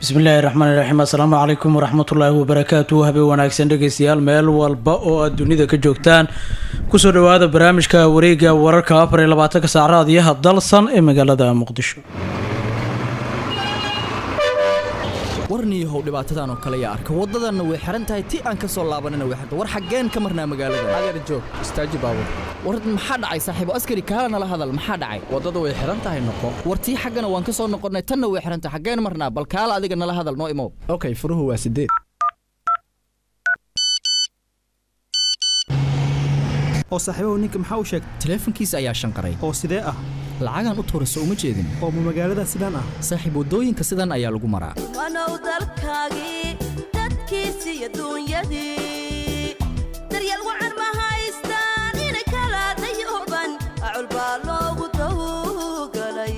bismillaahi raxmaani raxiim assalaamu calaykum waraxmatullaahi wabarakaatuh habeen wanaagsan dhegeystayaal meel walba oo aad dunida ka joogtaan kusoo dhawaada barnaamijka wareega wararka 24 saacad iyo dalsan ee magaalada muqdisho warniyahow dhibaatadan oo kale yaa arka wadadana way xiran tahay ti aan ka soo laabanana way xirta war xageen ka marnaa magaalada adeer joog istaaji baawur war maxaa dhacay saaxiibo askari kaalana la hadal maxaa dhacay wadada way xiran tahay noqo war tii xagana waan ka soo noqonay tanna way xiran tahay xageen marnaa bal kaala adiga nala hadal noo imo okay furuhu waa 8 oo saaxiibo ninka maxaa u sheegay taleefankiisa ayaa shanqaray oo sidee ah lacagan u tuurayso uma jeedin oo magaalada sidaan ah saaxiib wadooyinka sidan ayaa lagu maraa wanow dalkaagi dadkiisi iyo duunyadii daryeel wacan ma haystaan in kala dayuban acul baa loogu tawgalay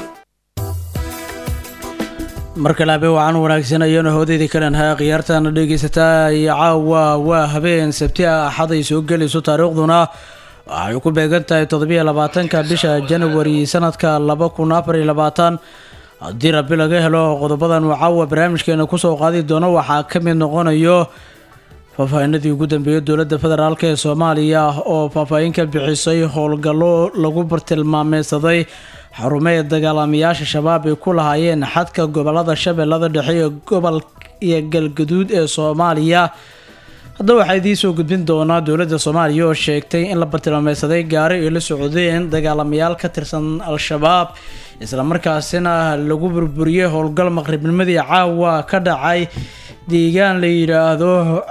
markale habeen wacan wanaagsan ayaanu hawdeedii kalen haa khiyaartaana dhegeysataa iyo caawa waa habeen sabti ah axad ay soo gelayso taariikhduna waxay ku beegan tahay 27 bisha January sanadka 2024 haddii rabbi laga helo qodobadan caawa barnaamijkeena ku soo qaadi doono waxaa ka mid noqonayo faahfaahinadii ugu dambeeyay dowladda federaalka ee Soomaaliya oo faahfaahin ka bixisay howlgallo lagu bartilmaameedsaday xarumaha dagaalamayaasha shabaab ay ku lahaayeen xadka gobolada Shabeellada Dhexe iyo gobol iyo Galgaduud ee Soomaaliya hadda waxaa idiin soo gudbin doonaa dowladda Soomaaliya oo sheegtay in la bartilmaameedsaday gaari ay la socdeen dagaalamayaal ka tirsan al-shabaab isla markaasina lagu burburiyay howlgal maqribnimadii caawa ka dhacay deegaan la yiraahdo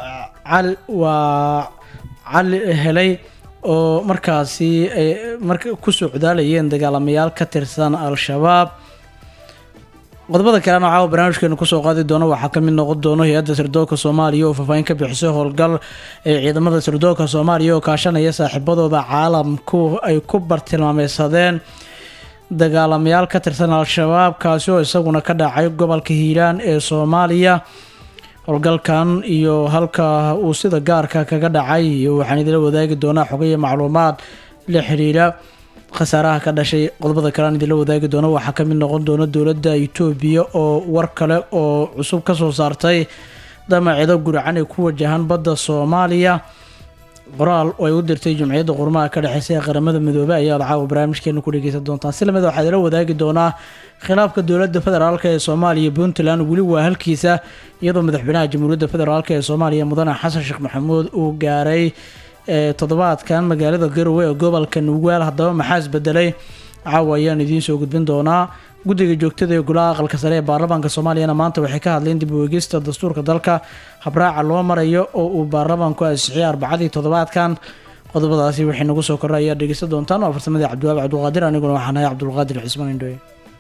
cali helay oo markaasi ay ku socdaalayeen dagaalamayaal ka tirsan al-shabaab qodobada kalena caawa barnaamijkeena kusoo qaadi doono waxaa ka mid noqon doono hay-adda sirdoonka Soomaaliya oo faahfaahin ka bixisay howlgal ee ciidamada sirdoonka Soomaaliya oo kaashanaya saaxiibadooda caalamku ay ku bartilmaameedsadeen dagaalamayaal ka tirsan al-shabaab kaasi oo isaguna ka dhacay gobolka Hiiraan ee Soomaaliya howlgalkan iyo halka uu sida gaarka kaga dhacay iyo waxaan idin wadaagi doonaa xog iyo macluumaad la xiriira khasaaraha ka dhashay qodobada kale aan idin wadaagi doono waxaa ka mid noqon doona dowladda Itoobiya oo war kale oo cusub ka soo saartay damaceeda gurcan ay ku wajahan badda Soomaaliya qoraal oo ay u dirtay Jumciyadda Qurumaha ka dhaxaysa ee qaramada midoobay ayaa caawa barnaamijkeena ku dhageysan doontaan silmada waxaa la wadaagi doonaa khilaafka dowladda federaalka ee Soomaaliya Puntland wali waa halkiisa iyadoo madaxweynaha jamhuuriyadda federaalka ee Soomaaliya mudane Xasan Sheekh Maxamuud uu gaaray toddobaadkan magaalada Garowe ee gobolka Nugaal haddaba maxaa isbedelay caawa ayaan idiin soo gudbin doonaa guddiga joogtada ee golaha aqalka sare ee baarlamaanka Soomaaliya maanta waxay ka hadleen dib u eegista dastuurka dalka habraaca loo marayo oo uu baarlamaanku ansixiyay arbacadii toddobaadkan qodobadaasi waxay nagu soo koraya dhageysan doontaan oo farsamadii Cabdiwaab Cabdulqaadir aniguna waxaan ahay Cabdulqaadir Cismaan Indhoy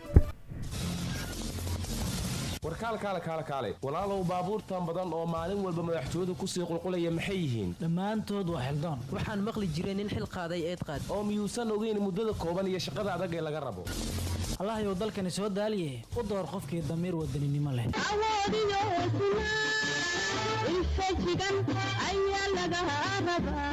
kaale walaalow baabuurtan badan oo maalin walba madaxtooyadu ku sii qulqulaya maxay yihiin dhammaantood waa xildoon waxaan maqli jiray nin xil qaaday eed qaad oo miyuusan ogeyn muddada kooban iyo shaqada adag ee laga rabo allah yow dalkani soo daaliye u door qofkii damiir wadaninimo leh awoodiyo hesnaa infajigan ayaa laga rabaa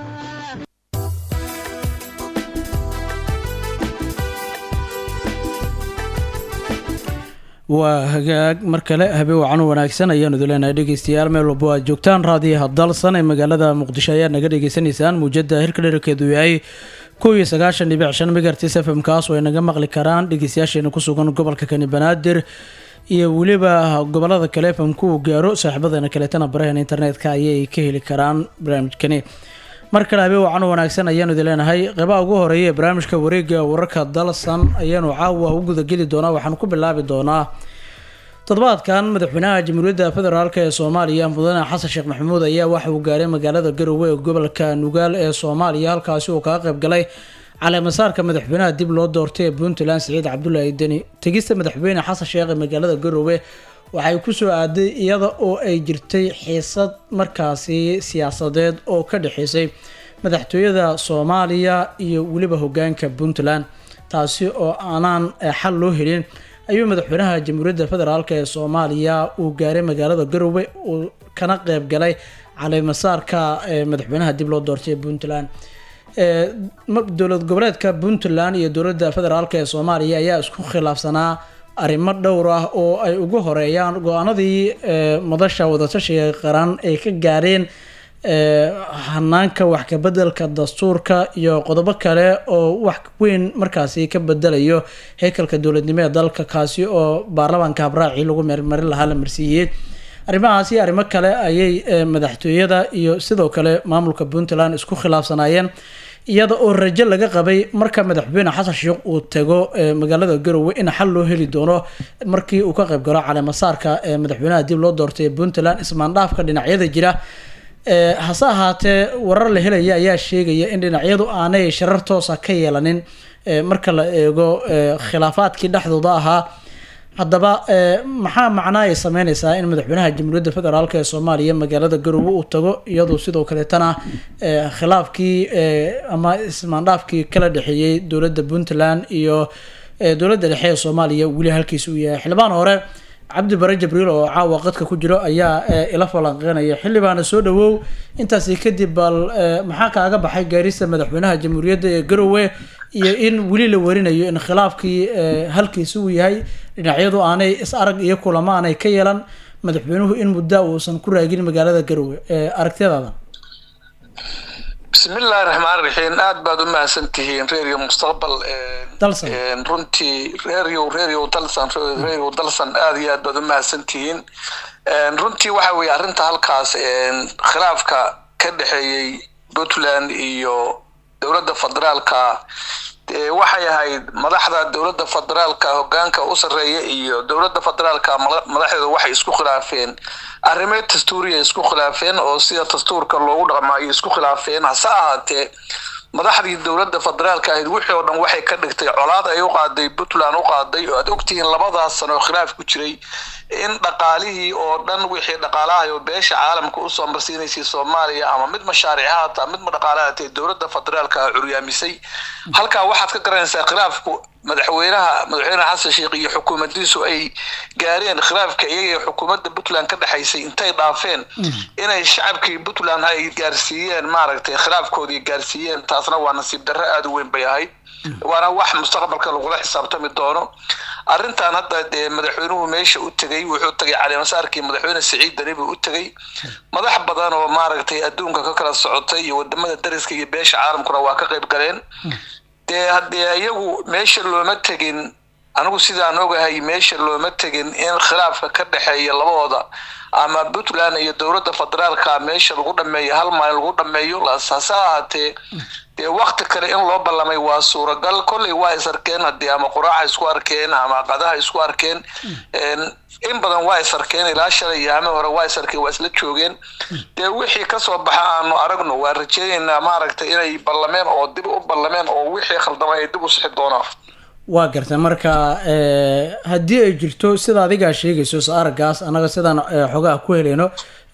waa hagaag mar kale habeen wacan wanaagsan ayaanu idin dhegeystayaal meel walba aad joogtaan raadiyaha dalsan ee magaalada muqdisho ayaa naga dhageysanaysaan muujada hirka dhererkeedu yahay 1.9 megahertz FM kaas oo ay naga maqli karaan dhegeystayaasheena ku sugan gobolka Kani Banaadir iyo waliba gobolada kale FM ku gaaro saaxiibadeena kale tan baraha internetka ayay ka heli karaan barnaamijkani mar kale habeen wacan wanaagsan ayaanu idin leenahay qaybaha ugu horeeya barnaamijka wareega wararka dalsan ayaanu caawa u guda geli doonaa waxaan ku bilaabi doonaa toddobaadkan madaxweynaha jamhuuriyadda federaalka ee Soomaaliya mudane Xasan Sheekh Maxamuud ayaa waxa uu gaaray magaalada Garowe ee gobolka Nugaal ee Soomaaliya halkaasi oo ka qayb galay caleemasaarka madaxweynaha dib loo doortay Puntland Saciid Cabdullaahi Deni tagista madaxweyne Xasan Sheekh ee magaalada Garowe waxay ku soo aaday iyada oo ay jirtay xiisad markaasi siyaasadeed oo ka dhaxaysay madaxtooyada Soomaaliya iyo waliba hoggaanka Puntland taasi oo aanan xal loo helin ayuu madaxweynaha jamhuuriyadda federaalka ee Soomaaliya uu gaaray magaalada Garowe oo kana qayb galay caleemasaarka madaxweynaha dib loo doortay Puntland dowlad goboleedka Puntland iyo dowladda federaalka ee Soomaaliya ayaa isku khilaafsanaa arrimo dhowr ah oo ay ugu horeeyaan go-aanadii madasha wadatashiga qaran ay ka gaareen hanaanka wax ka bedelka dastuurka iyo qodobo kale oo wax weyn markaasi ka bedelayo heykalka dowladnimo ee dalka kaasi oo baarlamaanka habraaci lagu meelmarin lahaa la marsiiyey arrimahaasi arrimo kale ayay madaxtooyada iyo sidoo kale maamulka Puntland isku khilaafsanayeen iyada oo rajo laga qabay marka madaxweyne xasan sheekh uu tago magaalada Garowe in xal loo heli doono markii uu ka qayb galo caleemasaarka madaxweynaha dib loo doortay Puntland ismaandhaafka dhinacyada jira hase ahaatee warar la helaya ayaa sheegaya in dhinacyadu aanay sharar toos ah ka yeelanin marka la eego khilaafaadkii dhexdooda ahaa haddaba maxaa macnaa ay sameynaysaa in madaxweynaha jamhuuriyadda federaalk ee Soomaaliya magaalada Garowe uu tago iyadoo sidoo kale tana khilaafkii ama ismaandhaafkii kala dhaxeeyay dowladda Puntland iyo dowladda dhexe ee Soomaaliya wali halkiisa uu yahay xildhibaan hore Cabdi Bare Jibriil oo caawa qadka ku jiro ayaa ila falanqeynaya xildhibaana soo dhawow intaasi kadib bal maxaa kaaga baxay gaarista madaxweynaha jamhuuriyadda ee Garowe iyo in wali la warinayo in khilaafkii halkiisa uu yahay dhinacyadu aanay is arag iyo kulamo aanay ka yeelan madaxweynuhu in muddo uusan ku raagin magaalada Garowe aragtiyadaada bismillaahir rahmaanir rahiim aad baad u mahadsantihiin reeriyo mustaqbal runtii reeriyo dalsan aad iyo aad baad u mahadsantihiin runtii waxa weeye arrinta halkaas khilaafka ka dhaxeeyay Puntland iyo dowladda federaalka waxay ahayd madaxda dowladda federaalka hoggaanka u sareeya iyo dowladda federaalka madaxdeedu waxay isku khilaafeen arrimo dastuuriye isku khilaafeen oo sida dastuurka loogu dhaqmaayo isku khilaafeen hase ahaatee madaxdii dowladda federaalka ahayd wixii oo dhan waxay ka dhigtay colaad ay u qaaday Puntland u qaaday oo aad ogtihiin labadaas sano khilaaf ku jiray in dhaqaalihii oo dhan wixii dhaqaalaha iyo beesha caalamka u soo marsiinaysay Soomaaliya ama mid mashaariicaad ama mid dhaqaalaha ee dowladda federaalka curyaamisay halka waxaad ka garanaysaa khilaafku madaxweyne xasan sheekh iyo xukuumaddiisu ay gaareen khilaafka iyaga xukuumadda Puntland ka dhaxaysay intay dhaafeen inay shacabkii Puntland ay gaarsiiyeen maaragtay khilaafkoodii gaarsiiyeen taasna waa nasiib darro aad u weyn bay ahayd waana wax mustaqbalka lagu la xisaabtami doono arrintan hadda madaxweynuhu meesha u tagay wuxuu tagay caleemasaarkii madaxweyne Siciid Dani buu u tagay madax badan oo maaragtay adduunka ka kala socotay iyo wadamada dariska iyo beesha caalamkuna waa ka qayb galeen haddii iyagu meesha looma tegin anigu sidaan ogahay meesha looma tegin in khilaafka ka dhaxeeya labadooda ama Puntland iyo dowladda federaalka meesha lagu dhameeyo hal maalin lagu dhameeyo hase ahaatee waqti kale in loo ballamay waa suuragal kolley waa is arkeen haddii ama quraaca isku arkeen ama qadaha isku arkeen in badan waa is arkeen ilaa shalay iyo ama hore waa is arkeen waa isla joogeen wixii ka soo baxa aanu aragno waa rajaynaynaa maaragtay inay ballameen oo dib u ballameen oo wixii khaldamay ay dib u sixi doonaan waa gartay marka haddii ay jirto sida adiga sheegayso araggaas anaga sidaan xogaha ku helayno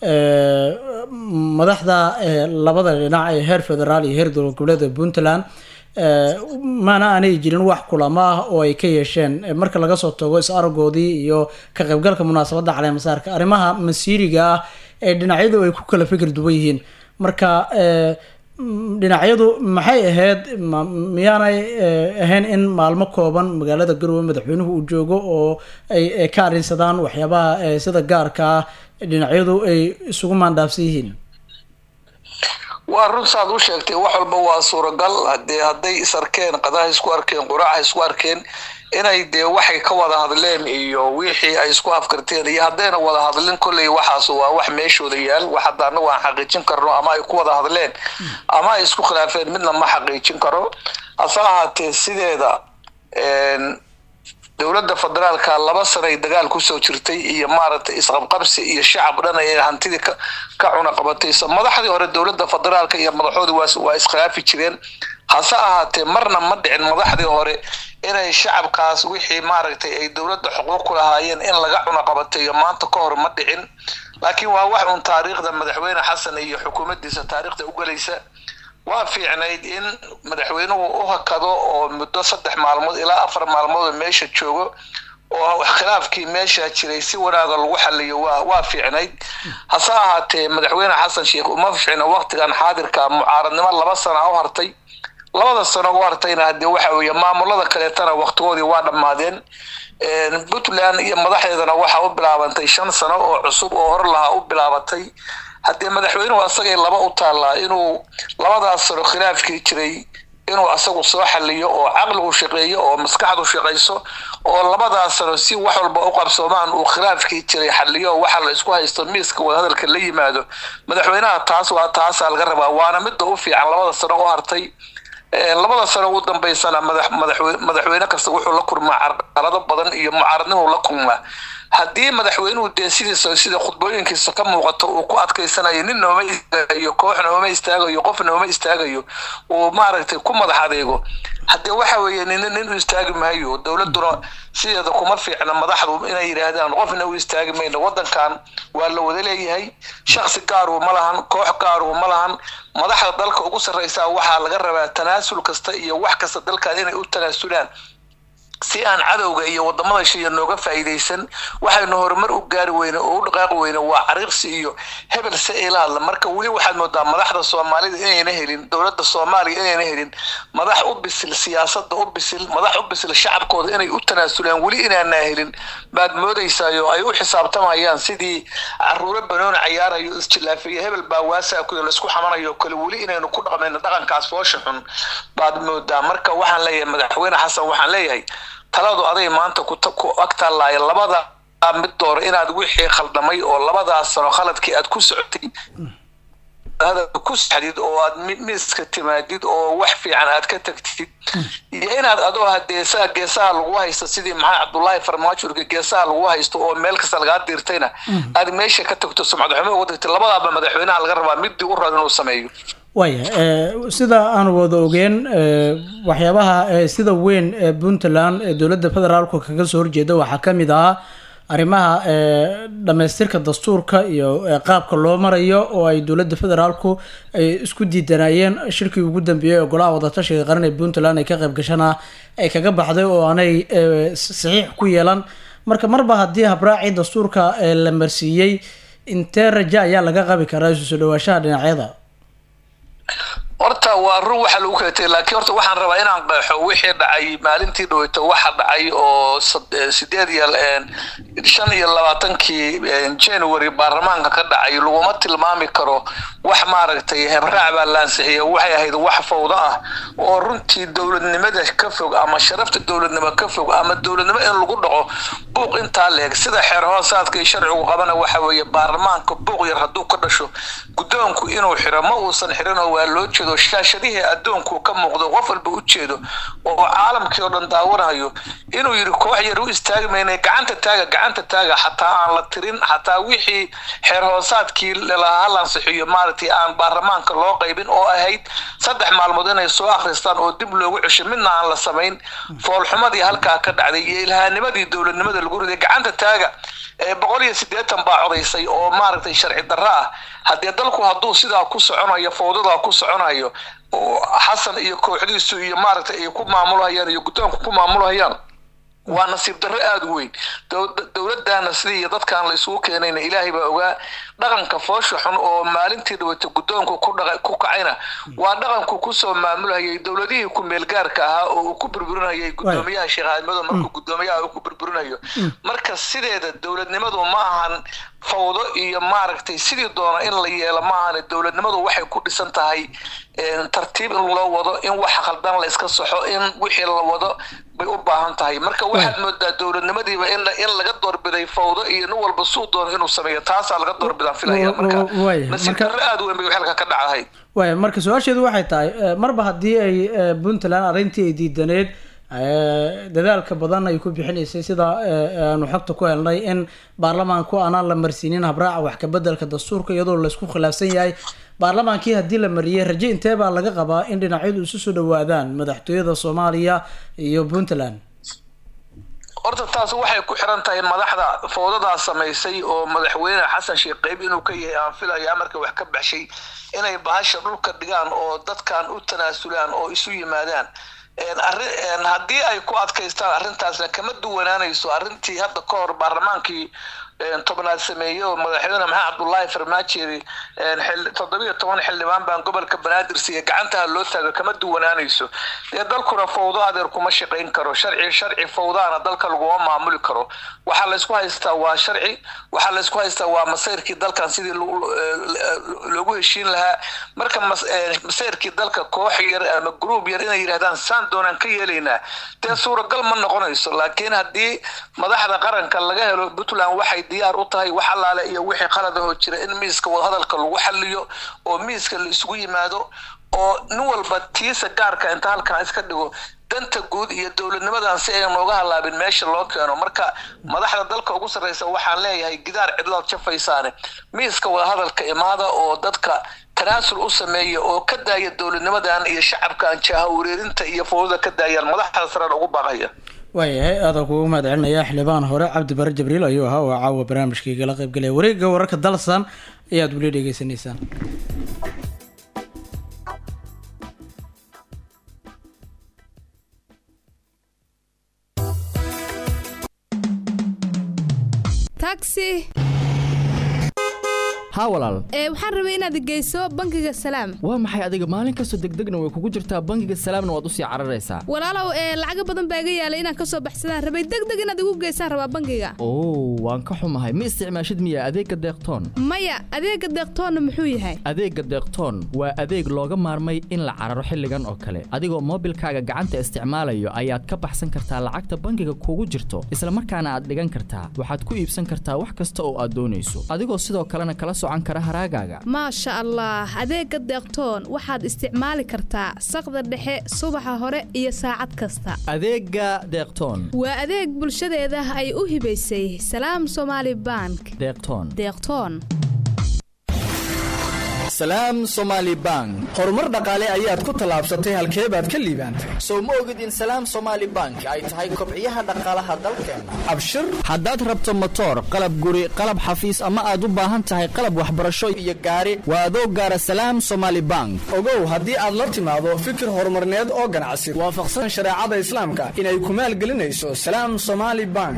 madaxda labada dhinac ee heer federaal iyo heer dowlad goboleedka Puntland maana aanay jirin wax kulamo ah oo ay ka yeesheen marka laga soo tago is aragoodii iyo ka qaybgalka munaasabadda caleemasaarka arrimaha masiiriga ah ee dhinacyadu ay ku kala fikir duwan yihiin marka dhinacyadu maxay ahayd miyaanay ahayn in maalmo kooban magaalada Garowe madaxweynuhu uu joogo oo ay ka arrinsadaan waxyaabaha sida gaarka ah dhinacyadu ay isugu maandaafsan yihiin waa run saad u sheegtay wax walba waa suuragal hadday is arkeen qadaha isku arkeen quraaca isku arkeen inay waxay ka wada hadleen iyo wixii ay isku afkarteen iyo haddayna wada hadlin kolley waxaas waa wax meeshooda yaal wax hadana waan xaqiijin karno ama ay ku wada hadleen ama ay isku khilaafeen midna ma xaqiijin karo hase ahaatee sideeda dowladda federaalka 2 sano ay dagaal ku soo jirtay iyo maaragtay isqabqabsi iyo shacab dhan ay hantidii ka cuna qabatay madaxdii hore dowladda federaalka iyo madaxoodu waa iskhilaafi jireen hase ahaatee marna ma dhicin madaxdii hore inay shacabkaas wixii maaragtay ay dowladda xuquuq ku lahaayeen in laga cuna qabatay maanta ka hor ma dhicin laakiin waa wax un taariikhda madaxweyne xasan iyo xukuumaddiisa taariikhda u galaysa waa fiicnayd in madaxweynuhu u hakado oo muddo 3 maalmood ilaa 4 maalmood meesha joogo oo khilaafkii meesha jiray si wanaaga lagu xalliyo waa fiicnayd hase ahaatee madaxweyne xasan sheekh uma fiicna waqtigan xaadirka mucaaradnimo 2 sano u hartay labada sano u artayna hadii waxa weeye maamulada kaleetana waqtigoodii waa dhamaadeen Puntland iyo madaxdeedana waxa u bilaabantay 5 sano oo cusub oo hor laha u bilaabatay hadii madaxweynuhu asagay laba u taala inuu labadaas sano khilaafkii jiray inuu asagu soo xaliyo oo aqligu shaqeeyo oo maskaxdu shaqeyso oo labadaas sano si wax walba u qabsoomaan uu khilaafkii jiray xaliyo waxa la isku haysto miiska wada hadalka la yimaado madaxweynaha taas laga rabaa waana mid u fiican labada sano u hartay labada sano ugu dambeysana madaxweyne kasta wuxuu la kulmaa carqalado badan iyo mucaaradnimo la kulmaa hadii madaxweynuhu deesidiisa sida khudbooyinkiisa ka muuqato uu ku adkeysanayo nin nooma iyo koox nooma istaagayo qof nooma istaagayo oo maaragtay ku madax adeego hadii waxa weeye nin u istaagi maayo dawladuna sideeda kuma fiicna madaxdu inay yiraahdaan qofna u istaagi mayno wadankan waa la wada leeyahay shakhsi gaar oo malahan koox gaar oo malahan madaxda dalka ugu sareysa waxa laga rabaa tanaasul kasta iyo wax kasta dalka inay u tanaasulaan si aan cadawga iyo wadamada shisheeye nooga faa'iideysan waxaynu horumar u gaari weyno oo u dhaqaaq weyno waa cariiqsi iyo hebel seelaad marka wali waxaad moodaa madaxda Soomaalida inayna helin dawladda Soomaaliya inayna helin madax u bisil siyaasadda u bisil madax u bisil shacabkooda inay u tanaasulaan wali inaana helin baad moodaysayo ay u xisaabtamayaan sidii caruur banoon ciyaarayo isjilaafiye hebel baa waasa ku la isku xamanayo kale wali inaynu ku dhaqmayno dhaqankaas foosha xun baad moodaa marka waxaan leeyahay madaxweyne Xasan waxaan leeyahay taladu aday maanta ku agtaalaay labada mid door inaad wixii khaldamay oo labadaas sano khaladkii aad ku socotay hada ku saxdid oo aad miiska timaadid oo wax fiican aad ka tagtid iyo inaad adoo hadeesaa geesaha lagu haysto sidii maxaa Cabdullaahi Farmaajoorka geesaha lagu haysto oo meel kasta laga dirtayna aad meesha ka tagto sumcad xumo wadagtay labadaaba madaxweynaha laga rabaa mid uu rabo inuu sameeyo sida aan wada ogeen waxyaabaha sida weyn Puntland dawladda federaalku kaga soo horjeeda waxa kamid ah arrimaha dhameystirka dastuurka iyo qaabka loo marayo oo ay dawladda federaalku ay isku diidanayeen shirkii ugu dambeeyay ee golaha wada tashiga qaran ee Puntland ay ka qayb gashana ay kaga baxday oo aanay saxiix ku yeelan marka marba hadii habraaci dastuurka la marsiiyay intee raja ayaa laga qabi karaa soo dhawaashaha dhinacyada horta waa ruux waxa lagu kaleetay laakiin horta waxaan rabaa inaan qeexo wixii dhacay maalintii dhaweyto waxa dhacay oo 25 January baarlamaanka ka dhacay laguma tilmaami karo wax maaragtay hebraac baa la ansixiyay waxay ahayd wax fawda ah oo runtii dawladnimada ka fog ama sharafta dawladnimada ka fog ama dawladnimo in lagu dhaco buuq inta leeg sida xeer hoosaadka iyo sharcigu qabana waxa weeye baarlamaanka buuq yar haduu ka dhasho gudoonku inuu xiro ma uusan xirin oo waa loo jeedo shaashadihii adduunku ka muuqdo qof walba u jeedo oo caalamkii oo dhan daawanayo inuu yiri koox yar u istaagmeynay gacanta taaga xataa aan la tirin xataa wixii xeer hoosaadkii la ansixiyo maartii aan baarlamaanka loo qaybin oo ahayd 3 maalmood inay soo akhristaan oo dib loogu cesho midna aan la sameyn foolxumadii halka ka dhacday iyo ilhaanimadii dawladnimada lagu riday gacanta taaga 180 baa codaysay oo maartay sharci darro ah hadii dalku haduu sidaa ku soconayo fowdada ku soconayo Xasan iyo kooxdiisu iyo maartay ay ku maamulayaan iyo gudoonku ku maamulayaan waa nasiib darro aad weyn dawladana sidii dadkan la isugu keenayna Ilaahay baa ogaa dhaqanka foosho xun oo maalintii dhawata gudoonku ku kacayna waa dhaqanku ku soo maamulayay dawladihii ku meel gaarka ah oo ku burburinayay gudoomiyaha shaqaadimada markuu gudoomiyaha ku burburinayo marka sideeda dawladnimadu ma ahan fawdo iyo maaragtay sidii doona in la yeelo ma ahan dawladnimadu waxay ku dhisan tahay tartiib in loo wado in wax khaldan la iska saxo in wixii la wado bay u baahan tahay marka waxaad moodaa dawladnimadiiba in laga doorbiday fawdo iyo nin walba suu doono inuu sameeyo taas laga doorbidaa filaya marka aad weyn bay halka ka dhacday marka su'aasheedu waxay tahay marba hadii ay Puntland arintii ay diidaneed dadaalka badan ay ku bixinaysay sida aanu xogta ku helnay in baarlamaanku aan la marsiinin habraac wax ka bedelka dastuurka iyadoo la isku khilaafsan yahay baarlamaankii hadii la mariyay rajo intee baa laga qabaa in dhinacyadu isu soo dhawaadaan madaxtooyada Soomaaliya iyo Puntland horta taas waxay ku xiran tahay madaxda fowdada sameysay oo madaxweyne Xasan Sheekh Qayb inuu ka yahay aan filayaa marka wax ka baxshay inay bahasha dhulka dhigaan oo dadkan u tanaasulaan oo isu yimaadaan hadii ay ku adkaystaan arintaas kama duwanaanayso arintii hadda ka hor baarlamaankii tobnaad sameeyey oo madaxweyne maxamed cabdullaahi farmaajo 17 xildhibaan baan gobolka banaadir siiya gacantaha loo taago kama duwanaanayso dee dalkuna fowdo adeer kuma shaqayn karo sharci fowdaana dalka laguma maamuli karo waxaa la isku haystaa waa sharci waxaa la isku haystaa waa masayrkii dalkan sidii loogu heshiin lahaa marka masayrkii dalka koox yar ama group yar inay yiraahdaan saan doonaan ka yeelaynaa dee suuragal ma noqonayso laakiin haddii madaxda qaranka laga helo Puntland waxay diyaar u tahay wax allaale iyo wixii qalad ah oo jira in miiska wadahadalka lagu xalliyo oo miiska la isugu yimaado oo nin walba tiisa gaarka inta halkan iska dhigo danta guud iyo dawladnimadan si ay nooga halaabin meesha loo keeno marka madaxda dalka ugu sareysa waxaan leeyahay gidaar cidlaad jafaysaane miiska wadahadalka imaada oo dadka tanaasul u sameeyo oo ka daaya dawladnimadan iyo shacabka aan jaaha wareerinta iyo fowda ka daayaan madaxda sare ugu baaqaya waayahay aada kugu mahadcelinaya xildhibaan hore cabdi bare jibriil ayuu ahaa oo caawa barnaamijkayga la qaybgalaya wareegga wararka dalsan ayaad weli dhegeysanaysaan taxi haa walaal waxaan rabay inaad geyso bangiga salaam waa maxay adiga maalin kastoo degdegna way kugu jirtaa bangiga salaamna waad usii cararaysaa walaalow lacaga badan baa iga yaalay inaan kasoo baxsadaan rabay degdeg inaad igu geysaan rabaa bangiga oo waan ka xumahay ma isticmaashid miya adeegga deeqtoon maya adeegga deeqtoonna muxuu yahay adeegga deeqtoon waa adeeg looga maarmay in la cararo xilligan oo kale adigoo moobilkaaga gacanta isticmaalayo ayaad ka baxsan kartaa lacagta bangiga kugu jirto isla markaana aad dhigan kartaa waxaad ku iibsan kartaa wax kasta oo aad doonayso adigoo sidoo kalena kala maasha allah adeegga deeqtoon waxaad isticmaali kartaa saqda dhexe subaxa hore iyo saacad kasta adeegga deeqtoon waa adeeg bulshadeeda ay u hibaysay salaam Somali Bank deeqtoon salaam Somali Bank horumar dhaqaale ayaad ku talaabsatay halkee baad ka liibaantay soo ma ogid in salaam Somali Bank ay tahay kobciyaha dhaqaalaha dalkeena abshir haddaad rabto motor qalab guri qalab xafiis ama aad u baahan tahay qalab waxbarasho iyo gaari waa adoo gaara salaam Somali Bank ogow haddii aad la timaado fikir horumarneed oo ganacsi waafaqsan shareecada islaamka inay ku maalgelinayso salaam Somali Bank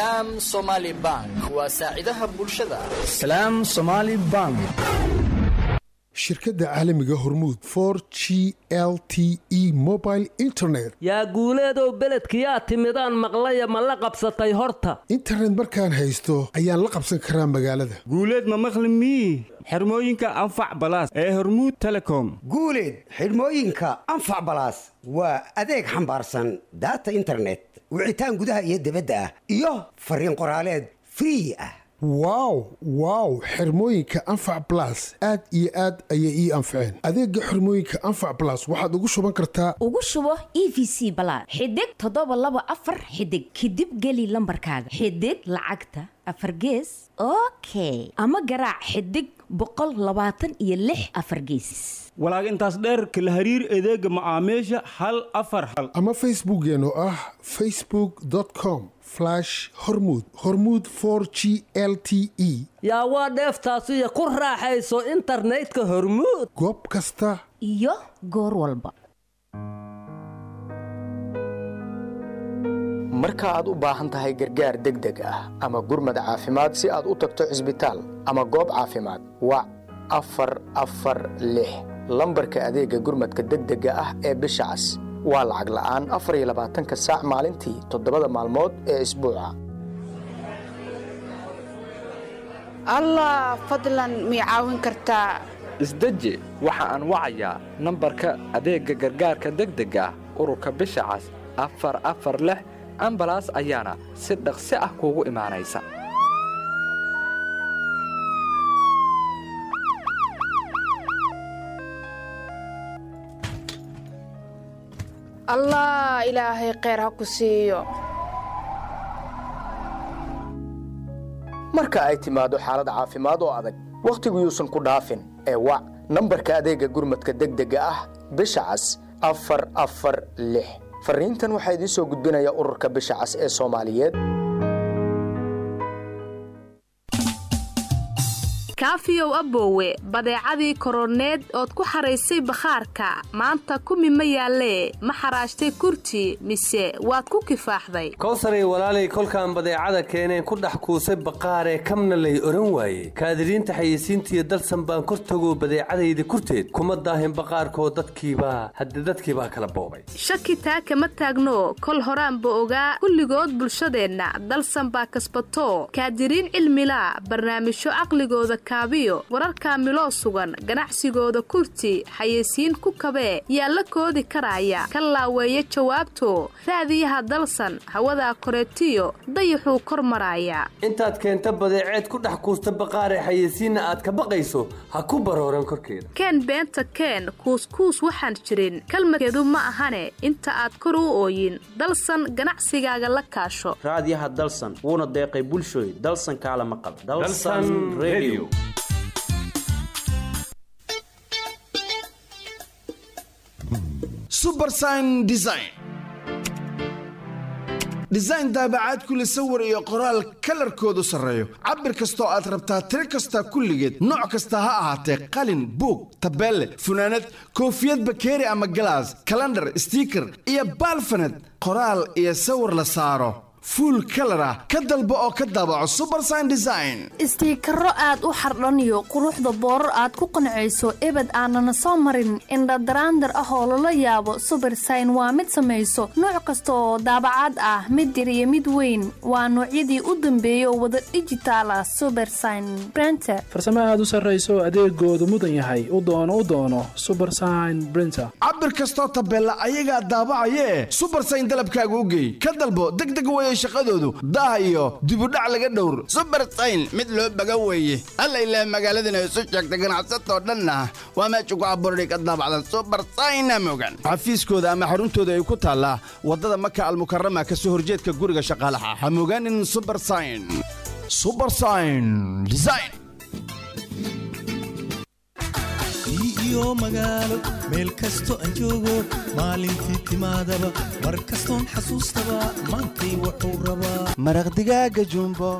waa saacidaha bulshada salaam Somali Bank shirkadda caalamiga hormuud 4G LTE mobile internet yaa guuleedow beledkiyaa timidaan maqlaya ma la qabsatay horta internet markaan haysto ayaan la qabsan karaa magaalada guuleed ma maqli mii xirmooyinka anfac balaas ee hormuud telecom guuleed xirmooyinka anfac balaas waa adeeg xambaarsan data internet wicitaan gudaha iyo dibadda ah iyo fariin qoraaleed free ah wow xirmooyinka anfac plus aad iyo aad ayay ii anfaceen adeega xirmooyinka anfac plus waxaad ugu shuban kartaa ugu shubo EVC Plus xidig 724 xidig kadib geli lambarkaaga xidig lacagta afar gees okay ama garaac xidig 126 afar gees walaag intaas dheer kala hariir adeega macaamiisha hal afar hal ama facebookgeena oo ah facebook.com/hormuud 4G LTE yaa waa dheeftaasiyo ku raaxayso internetka hormuud goob kasta iyo goor walba marka aad u baahan tahay gargaar degdeg ah ama gurmad caafimaad si aad u tagto cisbitaal ama goob caafimaad wac 446 lambarka adeega gurmadka degdega ah ee bisha cas waa lacag la'aan 24 saac maalintii 7 maalmood ee isbuuca allah fadlan mi caawin kartaa isdeji waxa aan wacayaa nambarka adeega gargaarka degdega ah ururka bisha cas 446 ambalaas ayaana si dhaqsi ah kuugu imaanaysa allah ilaahay kheyr ha ku siiyo marka ay timaado xaalad caafimaad oo adag wakhtigu yuusan ku dhaafin ee wac nambarka adeega gurmadka degdega ah bisha cas 446 fariintan waxaa idiin soo gudbinaya ururka bisha cas ee Soomaaliyeed kaafiyow aboowe badeecadii koroneed ood ku xaraysay bakhaarka maanta kumi ma yaallee ma xaraashtay kurti mise waad ku kifaaxday kowsaray walaalay kolkaan badeecada keeneen ku dhex kuusay baqaaree kamna lay oran waaye kaadiriinta xayeysiintiiyo dalsan baan kor tago badeecadayda kurteed kuma daahin baqaarkoo dadkiibaa kala boobay shaki taa kama taagno kol horaanba ogaa kulligood bulshadeenna dalsan baa kasbato kaadiriin cilmila barnaamijyo caqligooda kaabiyo wararka miloo sugan ganacsigooda kurti xayeysiin ku kabee yaa la koodi karaya ka laaweeya jawaabto raadiyaha dalsan hawadaa koreetiyo dayaxuu kor maraaya intaad keenta badeeceed ku dhex kuusta baqaaree xayeysiinna aad ka baqayso ha ku barooran korkeeda keen beenta keen kuuskuus waxaan jirin kalmadkeedu ma ahane inta aad kor u ooyin dalsan ganacsigaaga la kaasho raadiyaha dalsan wuuna deeqay bulshooy dalsan kaala maqal dalsan radio subersign design daabacaad kule sawir iyo qoraal kalarkoodu sarreeyo cabir kastoo aad rabtaa tiro kasta kulligeed nooc kasta ha ahaatee qalin buug tabeelle funaanad koofiyad bakeeri ama galaas kalandhar stiiker iyo baalfaned qoraal iyo sawir la saaro fuul kalar ah ka dalbo oo ka daabaco subersign design istiikaro aad u xardhaniyo quruxda boorar aad ku qancayso ebed aanana soo marin indhadaraandar ah oo lala yaabo subersign waa mid samayso nooc kasta oo daabacaad ah mid yar iyo mid weyn waa noocyadii u dambeeya oo wada dhijitaal ah subersign brenter farsamo aad u sarrayso adeegoodu mudan yahay u doono subersign brinter cabir kastoo tabeella ayagaa daabacayee subersign dalabkaaga u geey ka dalbo degdeg way shaqadoodu daah iyo dibudhac laga dhowr subersign mid loo baga weeye alla ilaa magaaladana isu sheegta ganacsatoo dhanna waa meesha ku abuurday ka daabacda subersign mogan xafiiskooda ama xaruntooda ay ku taallaa waddada maka almukarama ka soo horjeedka guriga shaqaalaha ha mogaanin subersign design iyo magaalo meel kasto aan joogo maalintii timaadaba mar kastoon xasuustaba maantay wuxuu rabaa maraq digaaga jumbo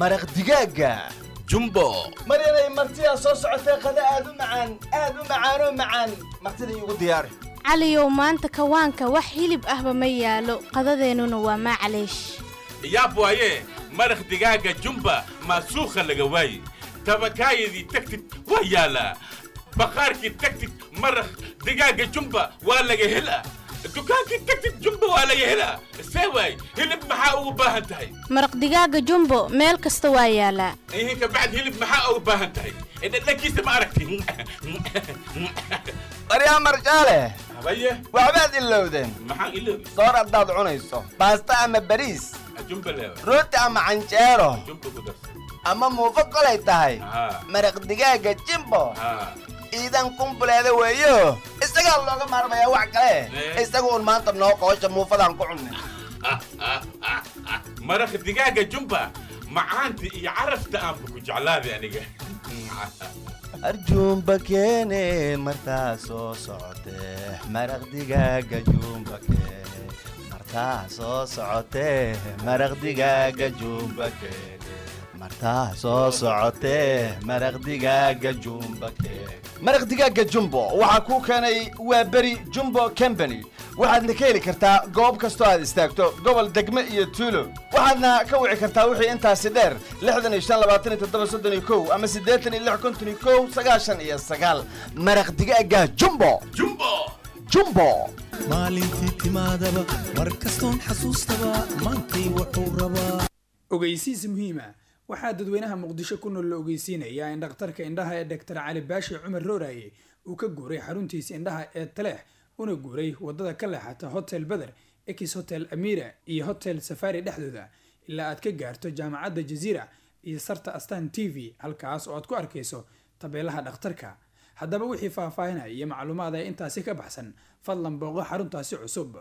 mar inay martidaa soo socotay qada aad u macaanoo macaan martida iigu diyaari caliyow maanta kawaanka wax hilib ahba ma yaalo qadadeennuna waa maclaysh yaab waaye maraq digaaga jumba maasuukha laga waaye tabakaayadii tagtid waa yaalaa baqaarkii tagtid maraq digaaga jumba waa laga helaa dukaankii tagtid jumba waa laga helaa see waay hilib maxaa ugu baahan tahay maraq digaaga jumbo meel kasta waa yaalaa ihinka bacd hilib maxaa ugu baahan tahay dhadhankiisa ma aragti baryaa marjaale habaye waxbaad ilowdeen maxaan ilowday soor haddaad cunayso baasta ama bariis jumba leewa rooti ama canjeero jumba ku darsan ama muufo kolay tahay maraq digaaga jimbo iidan kumbuleeda weeyo isagaa looga maarmayaa wax kale isaga un maanta noo qoosha muufadaan ku cunnay maraq digaaga jumba macaanta iyo carafta aanba ku jeclaaday aniga arjuumba keene martaa soo socotee maraq digaaga jumba keene martaa soo socotee maraq digaaga jumba keene martaa soo socotee maraq digaaga jumba keene maraq digaaga jumbo waxaa kuu keenay waa beri jumbo company waxaadna ka heli kartaa goob kastoo aad istaagto gobol degme iyo tuulo waxaadna ka wici kartaa wixii intaasi dheer 65 ama 86 maraq digaaga jumbo maalintii timaadaba mar kastoon xasuustaba maantay wuxuu rabaa ogeysiis muhiima waxaa dadweynaha muqdisho ku nool la ogeysiinayaa in dhakhtarka indhaha ee Dr. Cali Baashi Cumar Rooraye uu ka guuray xaruntiisa indhaha ee Taleex una guuray wadada ka leexata Hotel Badr, Ex Hotel Amira iyo Hotel Safari dhexdooda ilaa aad ka gaarto jaamacadda Jazeera iyo sarta Astaan TV halkaas oo aad ku arkayso tabeelaha dhakhtarka. haddaba wixii faahfaahinaya iyo macluumaad ay intaasi ka baxsan fadlan booqo xaruntaasi cusub.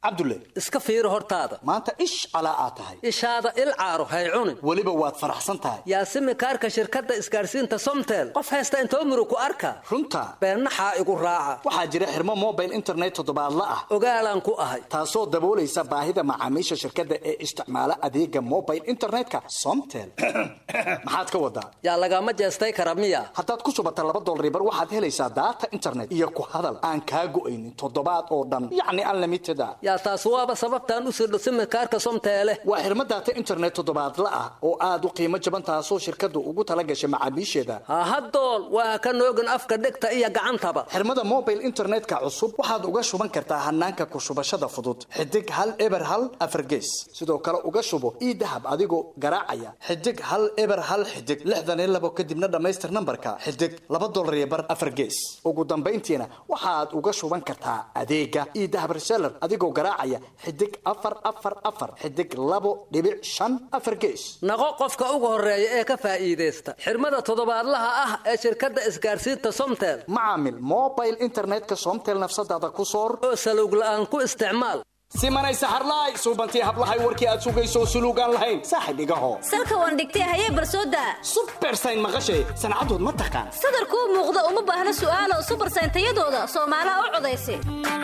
cabdulle iska fiiri hortaada maanta ish calaa aad tahay ishaada il caaro hay cunin weliba waad faraxsan tahay yaasimi kaarka shirkadda isgaarsiinta somtel qof haysta intoo muru ku arka runta beennaxaa igu raaca waxaa jira xirmo mobile internet toddobaadla ah ogaalaan ku ahay taasoo daboolaysa baahida macaamiisha shirkadda ee isticmaala adeega mobile internetka somtel maxaad ka wadaa yaa lagama jeestay kara miya haddaad ku shubata $2 bar waxaad helaysaa data internet iyo ku hadal aan kaa go'aynin toddobaad oo dhan yacni unlimited yaa taas waaba sababtaan u sirdho simikaarka somteele waa xirmo data internet toddobaadla ah oo aad u qiimo jaban taasoo shirkaddu ugu tala gashay macaamiisheeda hahadool waa ka noogin afka dhegta iyo gacantaba xirmada mobile internetka cusub waxaad uga shuban kartaa hanaanka ku shubashada fudud xidig hal eber hal afar gees sidoo kale uga shubo idahab adigoo garaacaya xidig hal eber hal xidig 62 kadibna dhammaystir nambarka xidig $2 bar afar gees ugu dambayntiina waxaad uga shuban kartaa adeega idahab reseller adigoo garaacaya xidig 444 xidig 2.5 afar gees naqo qofka ugu horeeya ee ka faa'iideysta xirmada toddobaadlaha ah ee shirkadda isgaarsiinta somtel macaamil mobile internetka somtel nafsadaada ku soor oo salowg la'aan ku isticmaal simanay saxarlaay suubantii hablahay warkii aad sugayso suluugaan lahayn saaxib igaho salka waan dhigtay hayee barsooda supersayn maqashay sancadood ma taqaan sadarkuu muuqda uma baahna su'aalo supersayn tayadooda soomaalaha u codaysay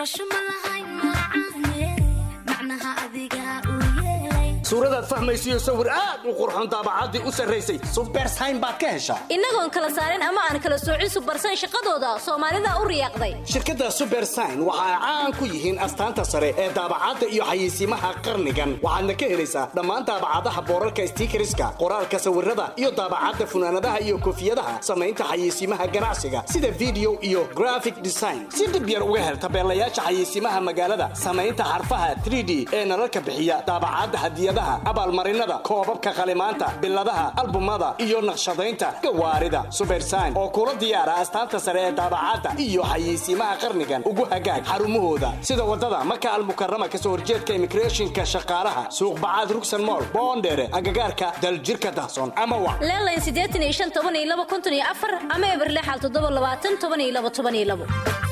suuradaad fahmaysiyo sawir aad u qurxoon daabacaddii u sarraysay supersayn baad ka heshaa innagoon kala saarin ama aan kala soocin supersayn shaqadooda soomaalida u riyaaqday shirkadda supersayn waxa ay caan ku yihiin astaanta sare ee daabacadda iyo xayeysiimaha qarnigan waxaadna ka helaysaa dhammaan daabacadaha boorarka stiikariska qoraalka sawirada iyo daabacadda funaanadaha iyo koofiyadaha samaynta xayeysiimaha ganacsiga sida video iyo graphic design si dib yar uga hel tabeelayaasha xayeysiimaha magaalada samaynta xarfaha 3D ee nalalka bixiya daabacadda hadiyada abaalmarinada koobabka qalimaanta biladaha albumada iyo naqshadaynta gawaarida supersign oo kula diyaara astaanta sare ee daabacadda iyo xayeysiimaha qarnigan ugu hagaag xarumahooda sida wadada maka almukarrama kasoo horjeedka immigrationka shaqaalaha suuq bacaad rugsan mool boondheere agagaarka daljirka dahsoon ama wa leelayn 85 ama eberle xal 7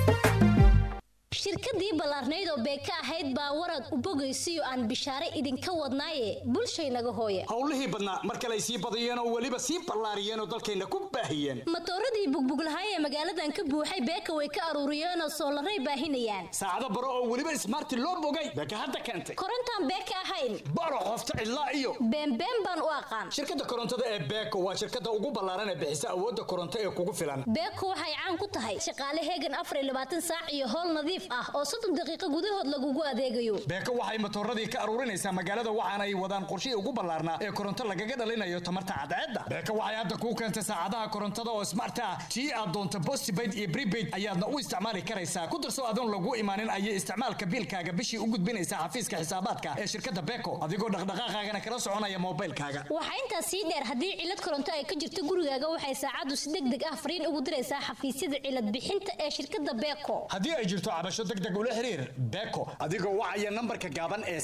shirkadii ballaarnayd oo beeka ahayd baa warad u bogaysiyo aan bishaare idinka wadnaaye bulshaynaga hooya howlihii badnaa mar kale ay sii badiyeen oo weliba sii ballaariyeen oo dalkayna ku baahiyeen matooradii bugbuglahaay ee magaaladan ka buuxay beeka way ka aruuriyeen oo soolaray baahinayaan saacado baro oo weliba ismaarti loo bogay beeka hadda keentay korontaan beeka ahayn baro qofta cidlaa iyo beenbeen baan u aqaan shirkadda korontada ee beeko waa shirkadda ugu ballaaran ee bixisa awoodda koronto ee kugu filan beeko waxay caan ku tahay shaqaale heegan 24 saac iyo howl nadiif ah oo 30 daqiiqo gudahood lagugu adeegayo beeko waxay matooradii ka aruurinaysaa magaalada waxaana ay wadaan qorshihii ugu ballaarnaa ee koronto lagaga dhalinayo tamarta cadceedda beeko waxay hadda kuu keentay saacadaha korontada oo smart ah tii aad doonto postpaid iyo prepaid ayaadna u isticmaali karaysaa ku darso adoon lagu imaanin ayay isticmaalka biilkaaga bishii u gudbinaysaa xafiiska xisaabaadka ee shirkadda beeko adigoo dhaqdhaqaaqaagana kala soconaya moobilkaaga waxaa intaas sii dheer haddii cilad koronto ay ka jirto gurigaaga waxay saacaddu si degdeg ah fariin ugu diraysaa xafiisyada cilad bixinta ee shirkadda beeko haddii ay jirto cabasho degdeg ula xiriir beeko adigoo wacaya nambarka gaaban ee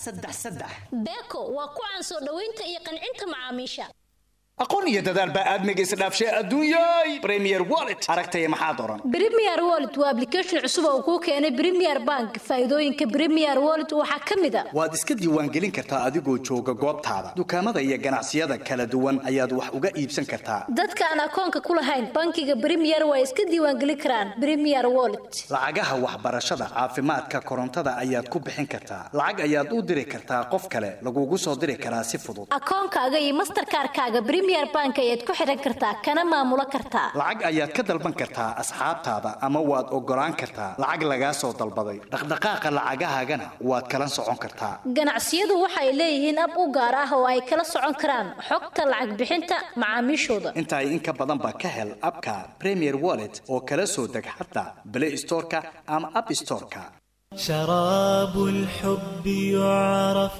333 beeko waa ku caan soo dhaweynta iyo qancinta macaamiisha aqoon iyo dadaal baa aadmiga isdhaafshay adduunyay premier wallet aragtaya maxaa doran premier wallet waa application cusub oo kuu keenay premier bank faa'iidooyinka premier wallet waxaa ka mid ah waad iska diiwaangelin kartaa adigoo jooga goobtaada dukaamada iyo ganacsiyada kala duwan ayaad wax uga iibsan kartaa dadka aan akoonka ku lahayn bankiga premier waa iska diiwaangelin karaan premier wallet lacagaha waxbarashada caafimaadka korontada ayaad ku bixin kartaa lacag ayaad u diri kartaa qof kale lagugu soo diri karaa si fudud akoonkaaga iyo mastercard-kaaga premier bank ayaad ku xiran kartaa kana maamulo kartaa lacag ayaad ka dalban kartaa asxaabtaada ama waad ogolaan kartaa lacag lagaa soo dalbaday dhaqdhaqaaqa lacagahaagana waad kala socon kartaa ganacsiyadu waxay leeyihiin ab u gaar ah oo ay kala socon karaan xogta lacag bixinta macaamiishooda intaa in ka badan baa ka hel abka premier wallet oo kala soo deg xataa play store-ka ama app store-ka شراب الحب يعرف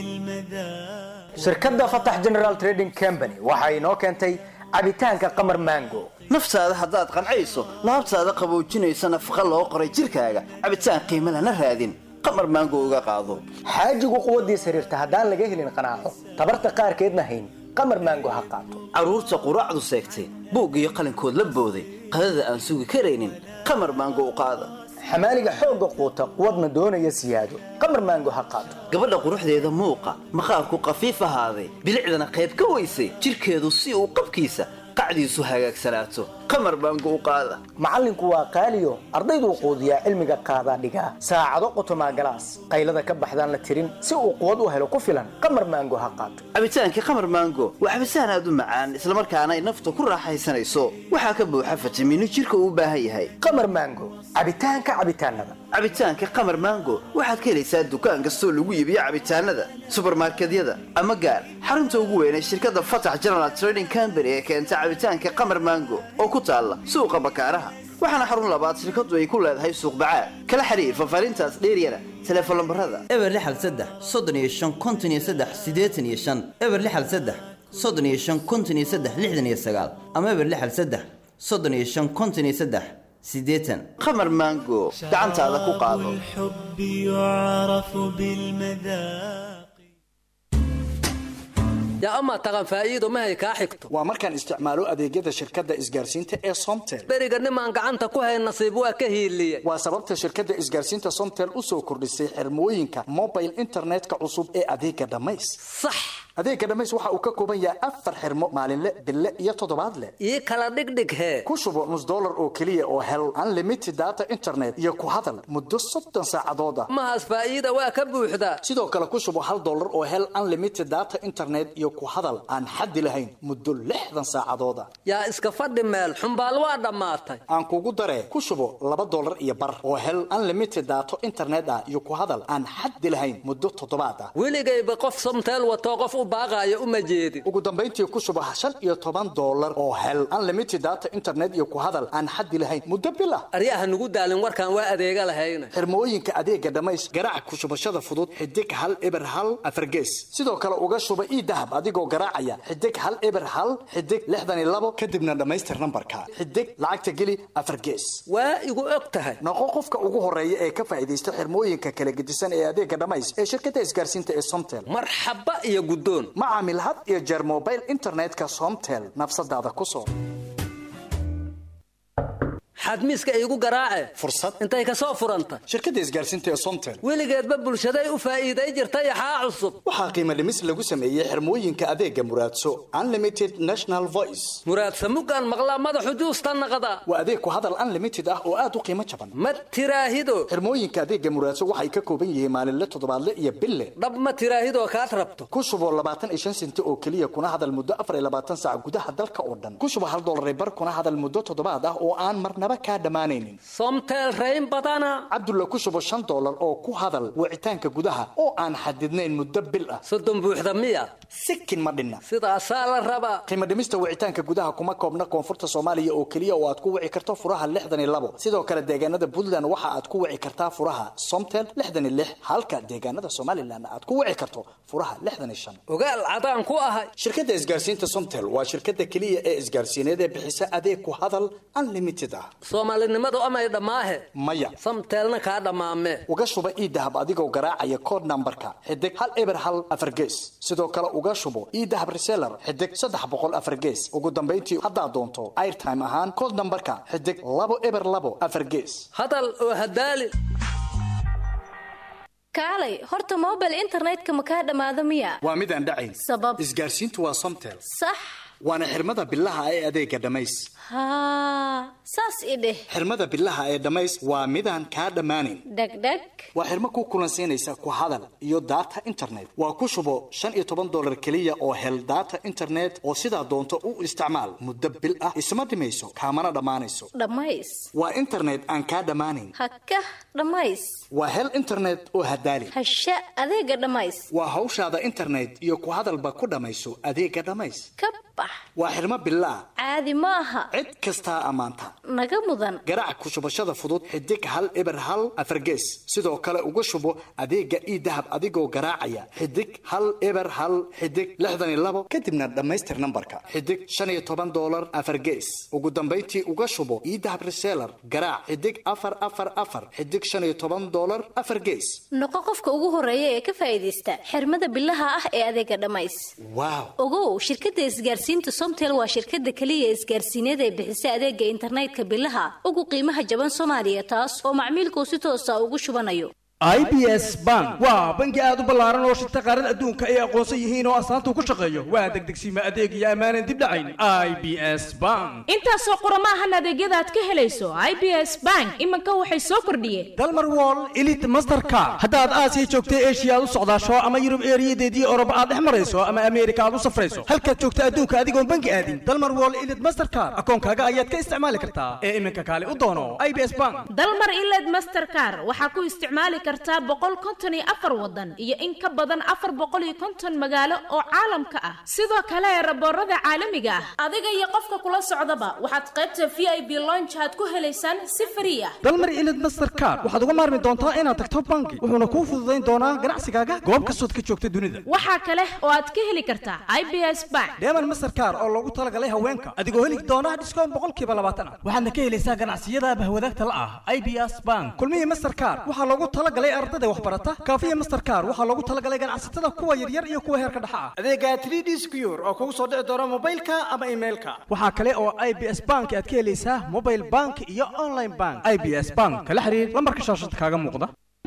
بالمذاق shirkadda fatax general trading company waxa ay noo keentay cabitaanka qamar mango naftaada haddaad qancayso laabtaada qaboojinaysa nafaqa loo qoray jirkaaga cabitaan qiimo lana raadin qamar mango uga qaado xaajigu quwadiisa xiriirta haddaan laga helin qanaaco tabarta qaarkeedna hayn qamar mango ha qaato carruurta quraacdu seegtay buug iyo qalinkood la booday qadada aan sugi karaynin qamar mango u qaada xamaaliga xoogga quuta quwadna doonaya siyaado qamar maango ha qaato gabadha quruxdeeda muuqa maqaarku qafiif ahaaday bilicdana qayb ka weysay jirkeedu si uu qabkiisa qacdiisu hagaagsanaato qamar maango u qaada macallinku waa qaaliyo ardayduu quudiyaa cilmiga qaadaa dhigaa saacado qotomaa galaas qaylada ka baxdaan la tirin si uu quwad u helo ku filan qamar maango ha qaato cabitaankii qamar maango waa cabitaan aad u macaan islamarkaana ay nafta ku raaxaysanayso waxaa ka buuxa fitamiino jirka uu u baahan yahay qamar maango cabitaanka cabitaanada cabitaanka qamar maango waxaad ka helaysaa dukaan kastoo lagu iibiyo cabitaanada subarmarkedyada ama gaar xarunta ugu weyn ee shirkadda fatax general trading company ee keenta cabitaanka qamar maango oo ku taalla suuqa bakaaraha waxaana xarun labaad shirkadu ay ku leedahay suuq bacaad kala xiriir fafaarintaas dheeryana telefoon lambarada eber 63 35 53 eber 63 35 53 ama eber 63 35 53 sideetan qamar maango gacantaada ku qaado yaa ama taqan faa'iido ma hay kaa xigto waa markaan isticmaalo adeegyada shirkadda isgaarsiinta ee Somtel beriga nimaan gacanta ku hayn nasiib waa ka hiiliyay waa sababta shirkadda isgaarsiinta Somtel u soo kordhisay xirmooyinka mobile internetka cusub ee adeega dhamays sax adeega dhamays waxa uu ka kooban yahay 4 xirmo maalinle bille iyo toddobaadle ii kala dhigdhig he ku shubo $1 oo kaliya oo hel unlimited data internet iyo ku hadal muddo 30 saacadood ah mahaas faa'iida waa ka buuxda sidoo kale ku shubo $1 oo hel unlimited data internet iyo ku hadal aan xad lahayn muddo 60 saacadood ah yaa iska fadhi meel xumbaal waa dhamaatay aan kugu daree ku shubo $2 iyo bar oo hel unlimited data internet ah iyo ku hadal aan xad lahayn muddo 7 ah weligayba qof Somtel wato qof u baaqayo uma jeedin ugu dambeyntii ku shubo $15 oo hel unlimited data internet iyo ku hadal aan xad lahayn muddo bil ah ariyaha nugu daalin warkan waa adeega lahayn xirmooyinka adeega dhamays garaac ku shubashada fudud xidig hal eber hal afargees sidoo kale uga shuba dahab adigoo garaacaya xidig hal eber hal xidig 62 kadibna dhamaystir nambarka xidig lacagta geli afargees waa igu og tahay noqo qofka ugu horeeya ee ka faa'iideysta xirmooyinka kala gedisan ee adeega dhamays ee shirkadda isgaarsiinta ee Somtel marxaba iyo gudoon macaamil had iyo jeer mobile internetka Somtel nafsadaada ku soo xadmiiska igu garaace fursad intay ka soo furanta shirkadda isgaarsiinta ee Somtel weligeedba bulshaday u faa'iiday jirtay xaa cusub waxa qiimo dhimis lagu sameeyay xirmooyinka adeega Muraadso unlimited national voice Muraadso mugan maqla madaxu juusta naqada waa adeeg ku hadal unlimited ah oo aad u qiimo jaban ma tiraahido xirmooyinka adeega Muraadso waxay ka kooban yihiin maalinle toddobaadle iyo bille dhab ma tiraahido ka rabto ku shubo 25 senti oo kaliya kuna hadal muddo 24 saac gudaha dalka oo dhan ku shubo $1 bar kuna hadal muddo toddobaad ah oo aan marnaba ka dhamaanaynin Somtel rayn badana Abdullah ku shubo $5 oo ku hadal wicitaanka gudaha oo aan xadidnayn muddo bil ah soddon buuxda miya sikin ma dhinna sidaas la raba qiimo dhimista wicitaanka gudaha kuma koobna koonfurta Soomaaliya oo kaliya oo aad ku wici karto furaha 62 sidoo kale deegaanada Puntland waxa aad ku wici kartaa furaha Somtel 66 halka deegaanada Somaliland aad ku wici karto furaha 65 ogaal cadaan ku ahay shirkadda isgaarsiinta Somtel waa shirkadda kaliya ee isgaarsiineed ee bixisa adeeg ku hadal unlimited ah Soomaalinimadu amay dhamaahe maya Somtelna ka dhamaame uga shuba dahab adigoo garaacaya code numberka xidig hal eber hal afargees sidoo kale uga shubo dahab reseller xidig 300 afargees ugu dambeyntii hadaa doonto airtime ahaan code numberka xidig 2 eber 2 afargees hadal oo hadaali kaalay horta mobile internetka ma ka dhamaado miya waa mid aan dhacayn sabab isgaarsiintu waa Somtel sax waana xirmada billaha ee adeega dhamays saas ideh xirmada billaha ee dhamays waa midaan ka dhamaanin degdeg waa xirmo ku kulansiinaysa ku hadal iyo data internet waa ku shubo $15 kaliya oo hel data internet oo sidaa doonto u isticmaal muddo bil ah isma dhimayso kaamana dhamaanayso dhamays waa internet aan ka dhamaanin haka dhamays waa hel internet oo hadaali hasha adeega dhamays waa hawshaada internet iyo ku hadalba ku dhamayso adeega dhamays waa xirmo bilaa caadi ma aha cid kasta amaanta naga mudan garaac ku shubashada fudud xidig hal eber hal afargees sidoo kale uga shubo adeega dahab adigoo garaacaya xidig hal eber hal xidig 62 kadibna dhamaystir nambarka xidig $15 afargees ugu dambeyntii uga shubo dahab reseller garaac xidig 444 xidig $15 afargees noqo qofka ugu horeeya ee ka faa'iideysta xirmada billaha ah ee adeega dhamays wow ogow shirkadda isgaarsiinta isgaarsiinta Somtel waa shirkadda kaliya isgaarsiineed ee bixisa adeega internetka bilaha ugu qiimaha jaban Soomaaliya taas oo macmiilku si toos ah ugu shubanayo IBS Bank waa bangi aad u ballaaran oo shirta qaran adduunka ay aqoonsan yihiin oo astaanta ku shaqeeyo waa degdegsiima adeeg iyo ammaan dib dhacayn IBS Bank intaas oo qoramahan adeegyada aad ka helayso IBS Bank imanka waxay soo kordhiyeen Dalmar Wall Elite Mastercard haddaad Aasiya joogtay Asia aad u socdaasho ama Yurub eeriyadeedii Oroba aad dhex marayso ama Ameerika aad u safrayso halkaad joogta adduunka adigoon bangi aadin Dalmar Wall Elite Mastercard akoonkaaga ayaad ka isticmaali kartaa ee iminka kaale u doono IBS Bank Dalmar Elite Mastercard waxa ku isticmaali kartaa 154 wadan iyo in ka badan 450 magaalo oo caalamka ah sidoo kale raboorada caalamiga ah adiga iyo qofka kula socdaba waxaad qaybta VIP lounge aad ku helaysaan si free ah Dalmar Elite Mastercard waxaad uga maarmi doontaa inaad tagto bangi wuxuuna kuu fududeyn doonaa ganacsigaaga goob kasta oo ka joogta dunida waxa kale oo aad ka heli kartaa IBS Bank Dalmar Mastercard oo loogu talagalay haweenka adigoo heli doona discount 20% waxaadna ka helaysaa ganacsiyada bahwadaagta la ah IBS Bank kulmiye Mastercard waxa loogu talagalay ardayda waxbarata kaafiya Mastercard waxa loogu talagalay ganacsatada kuwa yaryar iyo kuwa heerka dhexe ah adeega 3D Secure oo kugu soo dhici doona mobilka ama emailka waxa kale oo IBS Bank aad ka helaysaa mobile bank iyo online bank IBS Bank kala xiriir lambarka shaashada kaaga muuqda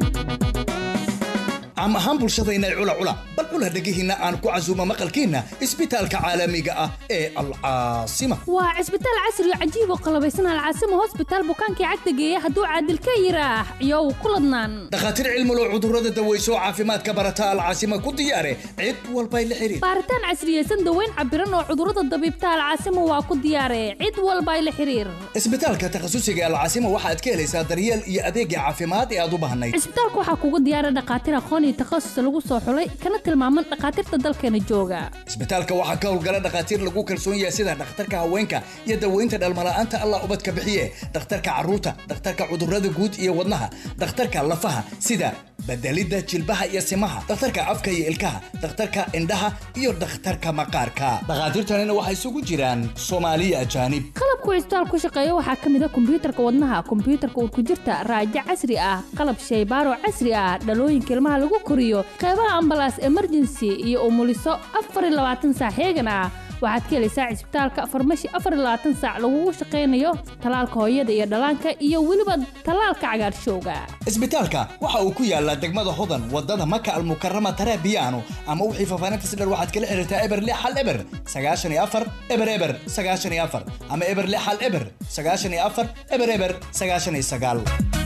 عم أهم بلشدينا علا بل علا دقيهنا عن كعزومة مقالكينا إسبيتالك عالمية العاصمة وعسبيتال عصري عجيب وقلبيسنا العاصمة هوسبيتال بوكانكي عكتجيه هدو عادل كيراح يو كلنان دخاتر علم لو عذور دويسو عافيمات كبرتا العاصمة كديارة عد والباي لحرير بارتان عصرية سندوين عبران وعذور الضبيبتا العاصمة وكديارة عد والباي لحرير إسبيتالك تخصصي العاصمة واحد كيلي سادريال يأديك عافيمات يأدو بهني إسبيتالك وحكو ديارة دقاتر خوني تخصص lagu soo xulay kana tilmaaman dhaqaatiirta dalkeena jooga isbitaalka waxa ka howlgala dhaqaatiir lagu kalsoon yahay sida dhakhtarka haweenka iyo daweynta dhalmalaanta Allah ubadka bixiye dhakhtarka caruurta dhakhtarka cudurrada guud iyo wadnaha dhakhtarka lafaha sida badalida jilbaha iyo simaha dhakhtarka afka iyo ilkaha dhakhtarka indhaha iyo dhakhtarka maqaarka dhaqaatiirtanina waxa isugu jiraan Soomaaliya ajaanib qalabku isbitaal ku shaqeeyo waxa kamid ah kombiyuutarka wadnaha kombiyuutarka uu ku jirta raajo casri ah qalab shaybaaro casri ah dhalooyinka ilmaha lagu koriyo qaybaha ambulance emergency iyo umuliso 24 saac heegan ah waxaad ka helaysaa isbitaalka farmashi 24 saac lagu shaqeynayo talaalka hooyada iyo dhalaanka iyo waliba talaalka cagaarshowga isbitaalka waxa uu ku yaalaa degmada Hodan wadada Maka al-Mukarrama Tarabiyaano ama wixii faafaananta sidoo waxaad kala xiriirtaa eber 94 eber 94 ama eber 94 eber 99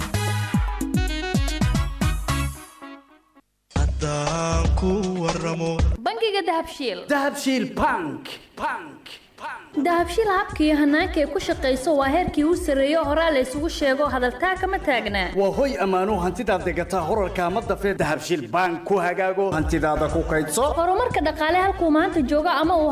bangiga dahabshiil bank dahabshiil habka iyo hanaanka ay ku shaqayso waa heerkii u sarreeyo horaa la isugu sheego hadaltaa kama taagnaa waa hoy ammaano hantidaad degataa horarka ama dafee dahabshiil bank ku hagaago hantidaada ku kaydso horumarka dhaqaale halkuu maanta joogo ama uu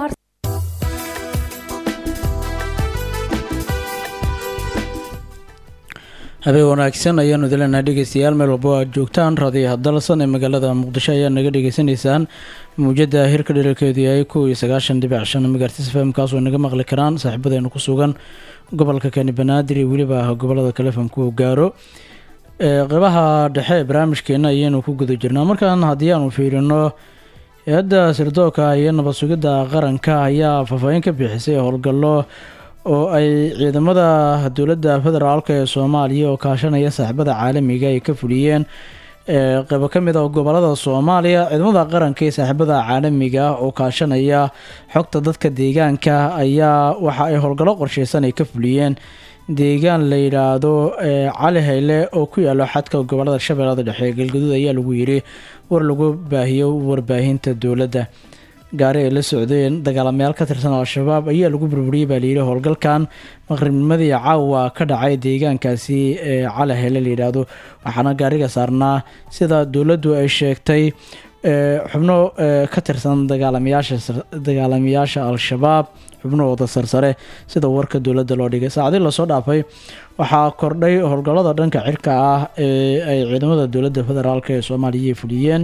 habeen wanaagsan ayaanu dilanaa dhegeystayaal meel walbo aad joogtaan raadiyaha dalsan ee magaalada muqdisho ayaa naga dhegeysanaysaan muujada hirka dheralkeedu yahay 1.9.5 megahertz FM kaasoo naga maqli karaan saaxiibadeena ku sugan gobolka Kani Banaadir iyo waliba gobolada kale famku gaaro qeybaha dhexe ee barnaamijkeena ayaanu ku guda jirnaa markaan haddii aanu fiirino hay'adda sirdoonka iyo nabad sugidda qaranka ayaa faahfaahin ka bixisay howlgallo oo ay ciidamada dowladda federaalka ee Soomaaliya oo kaashanaya saaxiibada caalamiga ay ka fuliyeen qayb ka mid ah gobolada Soomaaliya ciidamada qaranka ee saaxiibada caalamiga oo kaashanaya xogta dadka deegaanka ayaa waxa ay howlgallo qorsheysan ay ka fuliyeen deegaan la yiraahdo Cali Hayle oo ku yaalo xadka gobolada Shabeellada Dhexe ee Galgaduud ayaa lagu yiri war lagu baahiyo warbaahinta dowladda gaari ay la socdeen dagaalamayaal ka tirsan al-shabaab ayaa lagu burburiyay baa layidhi howlgalkan maqribnimadii caawa ka dhacay deegaankaasi ee Cali Hayle la yidhaahdo waxaana gaariga saarnaa sida dowladdu ay sheegtay xubno ka tirsan dagaalamayaasha al-shabaab xubnahooda sarsare sida warka dowladda loo dhigay saacadii lasoo dhaafay waxaa kordhay howlgallada dhanka cirka ah ee ay ciidamada dowladda federaalk ee Soomaaliya fuliyeen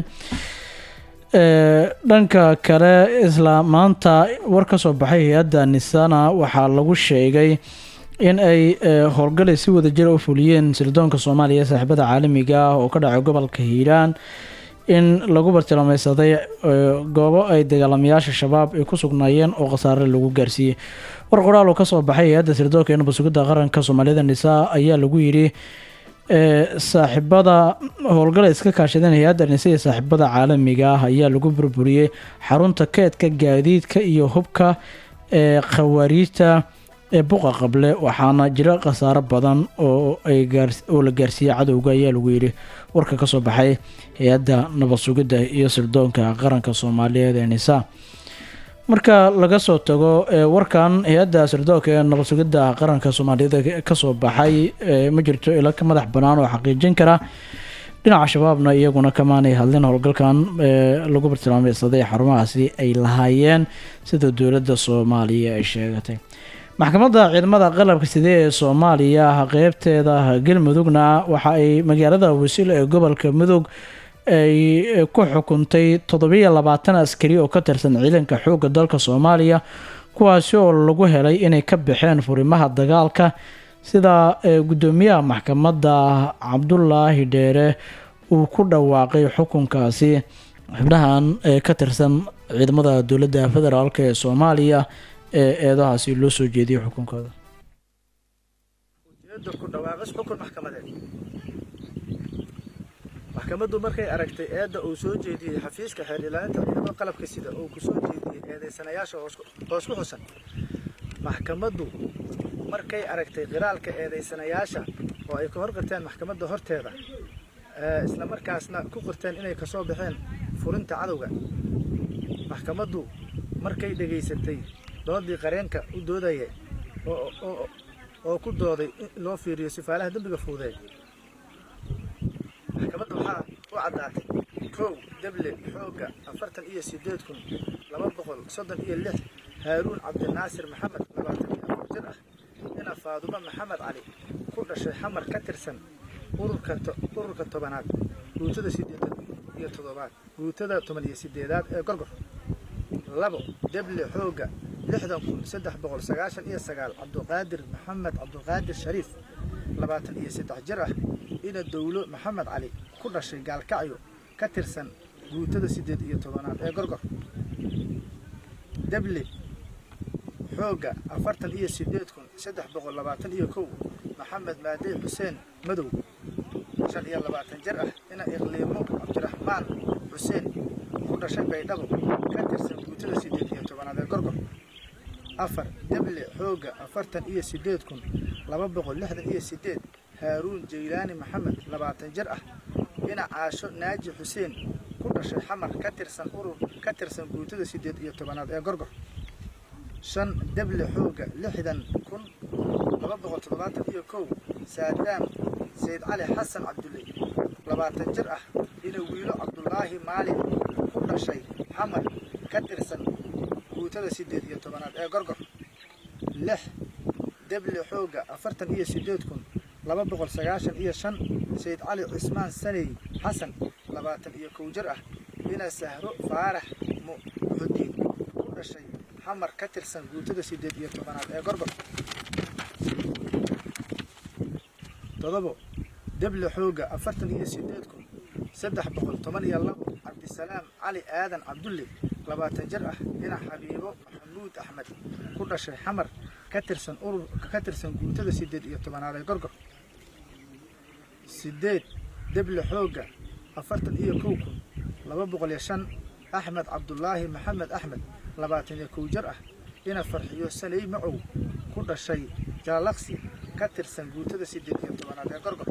dhanka kale isla maanta war ka soo baxay hay'adda Nisana waxaa lagu sheegay in ay howlgalay si wadajir u fuliyeen sirdoonka Soomaaliya saaxiibada caalamiga ah oo ka dhacay gobolka Hiiraan in lagu bartilmaameysaday goobo ay dagaalamayaasha shabaab ay ku sugnaayeen oo khasaare lagu gaarsiiyey. war qoraal oo kasoo baxay hay-adda sirdoonka ee nabadsugidda qaranka soomaalida nisaa ayaa lagu yidhi saaxiibada howlgala iska kaashadeen hay-adda nisa iyo saaxiibada caalamiga ah ayaa lagu burburiyey xarunta keedka gaadiidka iyo hubka ee khawaariijta ee buqa qable waxaana jira khasaaro badan oo la gaarsiiyey cadowga ayaa lagu yidhi warka kasoo baxay hay-adda nabadsugidda iyo sirdoonka qaranka soomaaliyeed ee nisa. marka laga soo tago warkan hay-adda sirdoonka ee nabadsugidda qaranka soomaaliyeed kasoo baxay ma jirto ila ka madax banaan oo xaqiijin kara dhinaca shabaabna iyaguna kamaanay hadlin howlgalkan lagu bartilmaameysaday xarumahaasi ay lahaayeen sida dowladda soomaaliya ay sheegatay. maxkamadda ciidamada qalabka side ee soomaaliya qeybteeda galmudugna waxa ay magaalada wasiil ee gobolka mudug ay ku xukuntay 720 askari oo ka tirsan ciidanka xoogga dalka Soomaaliya kuwaasi oo lagu helay inay ka baxeen furimaha dagaalka sida gudoomiyaha maxkamadda Cabdullaahi Dheere uu ku dhawaaqay xukunkaasi. xubnahan ka tirsan ciidamada dowladda federaalka ee Soomaaliya ee eedahaasi loo soo jeediyay xukunkooda. maxkamaddu markay aragtay eedda uu soo jeediyey xafiiska xeer ilaalinta ciidamada qalabka sida uu ku soo jeediyey eedeysanayaasha hoos ku xusan. maxkamaddu markay aragtay qiraalka eedeysanayaasha oo ay ka horqirteen maxkamadda horteeda isla markaasna ku qirteen inay ka soo baxeen furinta cadowga. maxkamaddu markay dhageysatay doodii qareenka u doodayay oo ku dooday in loo fiiriyo sifaalaha dembiga fuudeed. maxkamadda waxaa u caddaatay 1 dable xoogga 48,236 haaruun cabdinaasir maxamed 24 jir ah ina faadumo maxamed cali ku dhashay xamar ka tirsan ururka tobanaad guutada 18aad ee gorgor. 2 dable xoogga 60,399 cabduqaadir maxamed cabduqaadir shariif 23 jir ah ina dowlo maxamed cali ku dhashay gaalkacyo ka tirsan guutada 18aad ee gorgor. dable xoogga 48,321 maxamed maadey xuseen madow 25 jir ah ina iqliimo cabdiraxmaan xuseen ku dhashay baydhabo ka tirsan guutada 18aad ee gorgor. 4 dable xoogga 48,268 haaruun jaylaani maxamed 20 jir ah ina caasho naaji xuseen ku dhashay xamar ka tirsan guutada 18aad ee gorgor. 5 dable xoogga 60,271 saadaam sayd cali xasan cabdulle 20 jir ah ina wiilo cabdulaahi maalin ku dhashay xamar ka tirsan guutada 18aad ee gorgor. 6 dable xoogga 48,295 sayd cali cismaan saney xasan 21 jir ah ina sahro faarax muxudiin ku dhashay xamar ka tirsan guutada 18aad ee gorgor. 7 dable xoogga 48,312 cabdisalaam cali aadan cabdulle 20 jir ah ina xabiibo maxamuud axmed ku dhashay xamar ka tirsan guutada 18aad ee gorgor. 8 dable xoogga 41,205 axmed cabdulaahi maxamed axmed 21 jir ah ina farxiyo saley macow ku dhashay jaalaqsi ka tirsan guutada 18aad ee gorgor.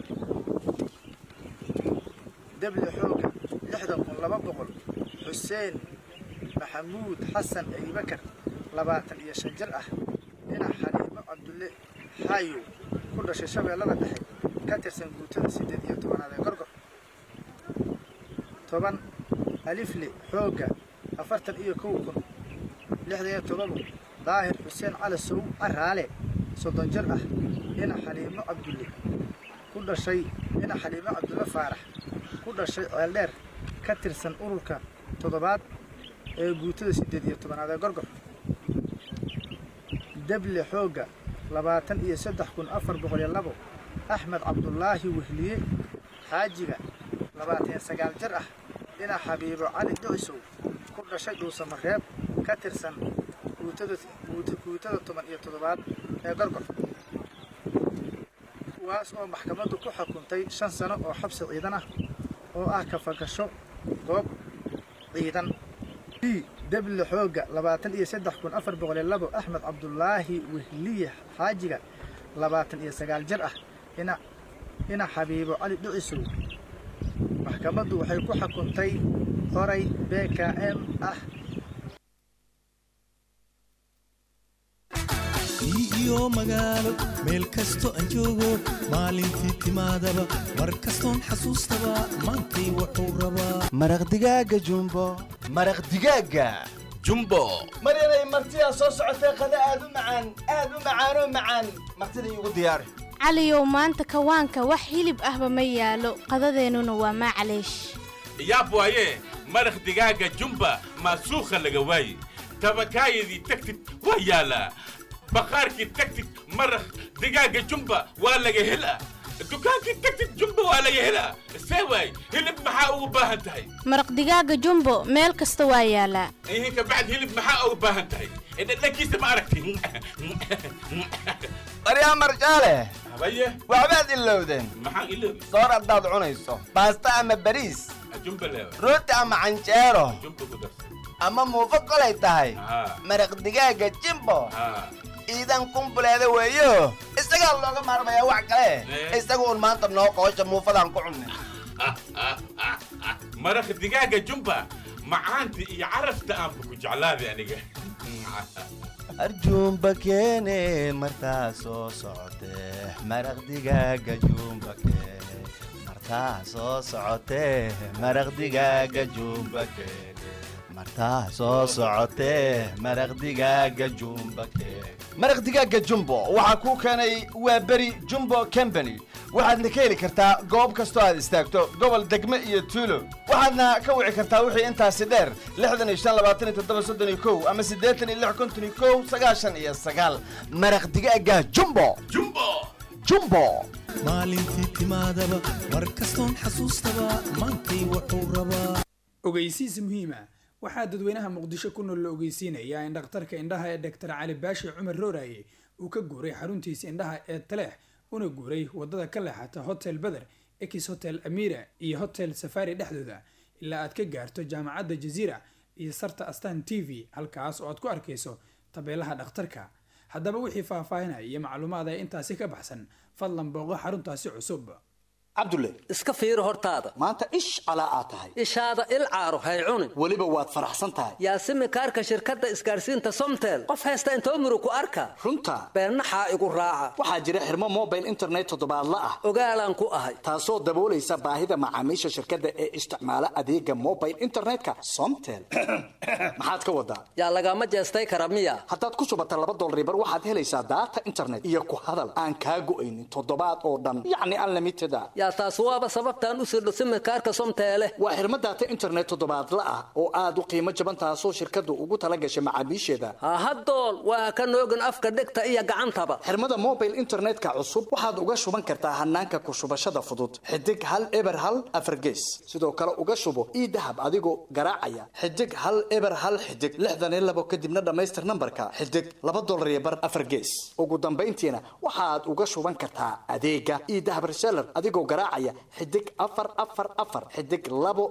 dable xoogga 60,200 xuseen maxamuud xasan aybakar 25 jir ah ina xaliimo cabdulle xaayo ku dhashay shabeellada dhexe ka tirsan guutada 18aad ee gorgor. 10 alifle xoogga 41,067 daahir xuseen cali sow caraale 30 jir ah ina xaliimo cabdulle faarax ku dhashay ceeldheer ka tirsan ururka 7aad ee guutada 18aad ee gorgor. dable xoogga 23,402 axmed cabdulaahi wehliye xaajiga 29 jir ah ina xabiibo cali ducisow ku dhashay dhuusamareeb ka tirsan guutada 17 ee gorgor kuwaas oo maxkamaddu ku xukuntay 5 sano oo xabsi ciidan ah oo ah ka fakasho goob ciidan debli xooga 23402 axmed cabdulaahi wehliye xaajiga 29 jir ah ina xabiibo cali ducisow maxkamaddu waxay ku xukuntay qoray BKM ah iyo magaalo meel kasto aan joogo maalintii timaadaba mar kastoon xasuustaba maantay wuxuu rabaa maraq digaaga jumbo maraq digaaga jumbo maryanay martidaa soo socotay qada aad u macaan martida iigu diyaari caliyow maanta kawaanka wax hilib ahba ma yaalo qadadeennuna waa maclaysh yaab waaye maraq digaaga jumba maasuukha laga waaye tabakaayadii tagtid waa yaalaa baqaarkii tagtid maraq digaaga jumba waa laga helaa dukaankii tagtid jumba waa laga helaa see waay hilib maxaa ugu baahan tahay maraq digaaga jumbo meel kasta waa yaalaa ka bacd hilib maxaa ugu baahan tahay dhadhankiisa ma aragtin maryaa marjaale habaye waxbaad ilowdeen maxaan ilowday soor haddaad cunayso baasta ama bariis jumba leewa rooti ama canjeero jumba ku darsa ama muufo kolay tahay maraq digaaga jimbo iidan kumbuleeda weeyo isagaa looga maarmayaa wax kale isaga un maanta noo qoosha muufadaan ku cunnay maraq digaaga jumba macaanta iyo carafta aanba ku jeclaaday aniga arjuumba keene martaa soo socotee maraq digaaga jumba keene martaa soo socotee maraq digaaga jumba keene martaa soo socotee maraq digaaga jumba keene maraq digaaga jumbo waxaa kuu keenay waa beri jumbo company waxaadna ka heli kartaa goob kastoo aad istaagto gobol degme iyo tuulo waxaadna ka wici kartaa wixii intaasi dheer 652731 ama 8651 maraq digaaga jumbo maalintii timaadaba mar kastoon xasuustaba maantay wuxuu rabaa ogeysiis muhiima waxaa dadweynaha muqdisho ku nool la ogeysiinayaa in dhakhtarka indhaha ee Dr. Cali Baashi Cumar Rooraye uu ka guuray xaruntiisa indhaha ee Taleex una guuray wadada ka leexata Hotel Badr, Ex Hotel Amira iyo Hotel Safari dhexdooda ilaa aad ka gaarto jaamacadda Jazeera iyo sarta Astaan TV halkaas oo aad ku arkayso tabeelaha dhakhtarka. haddaba wixii faahfaahinaya iyo macluumaad ay intaasi ka baxsan fadlan booqo xaruntaasi cusub. cabdulle iska fiiro hortaada maanta ish calaa aad tahay ishaada il caaro hay cunin weliba waad faraxsan tahay yaasimi kaarka shirkadda isgaarsiinta somtel qof haysta intoo muru ku arka runta beennaxaa igu raaca waxaa jira xirmo mobile internet toddobaadla ah ogaalaan ku ahay taasoo daboolaysa baahida macaamiisha shirkadda ee isticmaala adeega mobile internetka somtel maxaad ka wadaa yaa lagama jeestay kara miya haddaad ku shubata $2 waxaad helaysaa data internet iyo ku hadal aan kaa go'aynin toddobaad oo dhan yacni unlimited yaa taas waaba sababtaan u sirdho simikaarka somteele waa xirmo data internet toddobaadla ah oo aad u qiimo jaban taasoo shirkaddu ugu talagashay macaamiisheeda hahadool waa ka noogin afka dhegta iyo gacantaba xirmada mobile internetka cusub waxaad uga shuban kartaa hanaanka ku shubashada fudud xidig hal eber hal afar gees sidoo kale uga shubo idahab adigoo garaacaya xidig hal eber hal xidig 62 kadibna dhammaystir nambarka xidig $2 afar gees ugu dambayntiina waxaad uga shuban kartaa adeega idahab reseller adigoo garaacaya xidig 444 xidig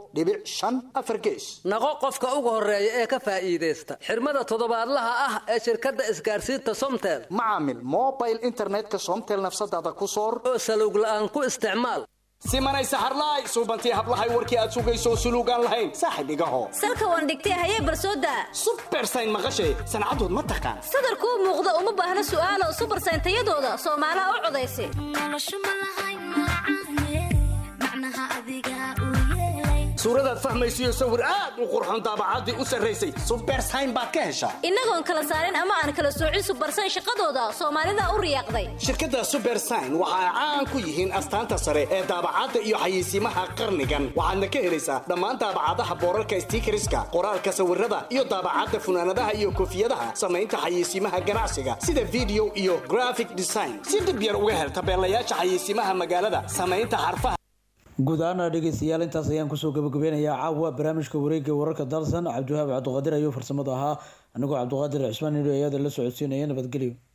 2.5 afar gees naqo qofka ugu horeeya ee ka faa'iideysta xirmada toddobaadlaha ah ee shirkadda isgaarsiinta somtel macaamil mobile internetka somtel nafsadaada ku soor oo salowg la'aan ku isticmaal simanay saxarlaay suubantii hablahay warkii aad sugayso suluugaan lahayn saaxib igaho salka waan dhigtay hayee barsooda supersayn maqashay sancadood ma taqaan sadarkuu muuqda uma baahna su'aalo supersayn tayadooda soomaalaha u codaysay suuradaad fahmaysiyo sawir aad u qurxoon daabacaddii u sarraysay supersayn baad ka heshaa innagoon kala saarin ama aan kala soocin supersayn shaqadooda soomaalida u riyaaqday shirkadda supersayn waxa ay caan ku yihiin astaanta sare ee daabacadda iyo xayeysiimaha qarnigan waxaadna ka helaysaa dhammaan daabacadaha boorarka stiikariska qoraalka sawirada iyo daabacadda funaanadaha iyo koofiyadaha samaynta xayeysiimaha ganacsiga sida video iyo graphic design si dib yar uga hel tabeelayaasha xayeysiimaha magaalada samaynta xarfaha guud ahaan dhegeystayaal intaas ayaan kusoo gabagabeynayaa caawa barnaamijka wareegga wararka dalsan cabdiwahaab cabdiqaadir ayuu farsamada ahaa anigoo cabdiqaadir cismaan nidho ayada la socodsiinaya nabadgelyo